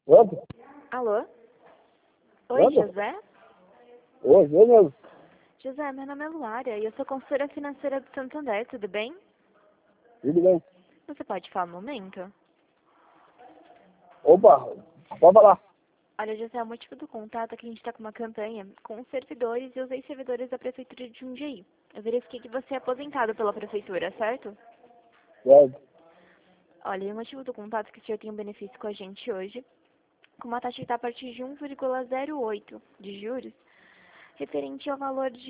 Pronto? Alô? Oi, Pronto? José? Hoje, eu mesmo. José, meu nome é Luária e eu sou consultora financeira do Santander, tudo bem? Tudo bem. Você pode falar um momento? Opa, pode falar. Olha, José, o motivo do contato é que a gente está com uma campanha com os servidores e os ex-servidores da Prefeitura de Jundiaí. Eu verifiquei que você é aposentado pela Prefeitura, certo? Certo. Olha, e o motivo do contato é que o senhor tem um benefício com a gente hoje, com uma taxa que está a partir de 1,08 de juros, referente ao valor de R$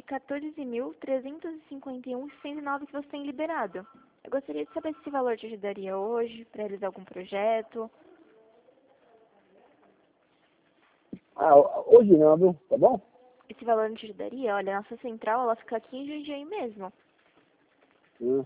14.351,69 que você tem liberado. Eu gostaria de saber se esse valor te ajudaria hoje para realizar algum projeto. Ah, hoje não, viu? Tá bom? Esse valor não te ajudaria? Olha, a nossa central, ela fica aqui em Jundiaí mesmo. Hum.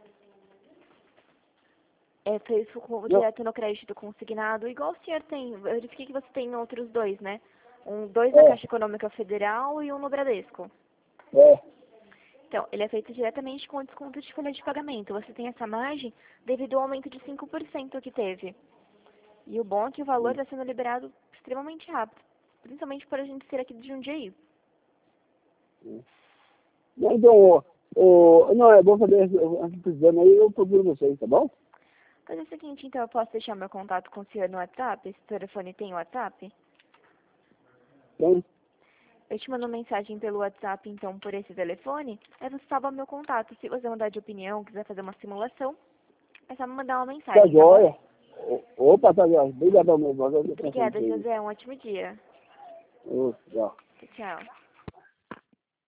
Fez Não, direto no crédito consignado, igual o senhor tem. Eu verifiquei que você tem outros dois, né? Dois na é, Caixa Econômica Federal e um no Bradesco. é. Então, ele é feito diretamente com desconto de folha de pagamento. Você tem essa margem devido ao aumento de 5% que teve. E o bom é que o valor está sendo liberado extremamente rápido, principalmente por a gente ser aqui de Jundiaí. Não, então, não, é bom saber, antes precisando aí, eu procuro vocês, tá bom? Fazer o seguinte, então, eu posso deixar meu contato com o senhor no WhatsApp? Esse telefone tem WhatsApp? Então, Eu te mando uma mensagem pelo WhatsApp, então, por esse telefone. Aí você salva meu contato. Se você mudar de opinião, quiser fazer uma simulação, é só me mandar uma tá mensagem, tá bom? jóia. Opa, tá jóia. Obrigadão mesmo. Obrigada, José. Um ótimo dia. Tchau. Tchau.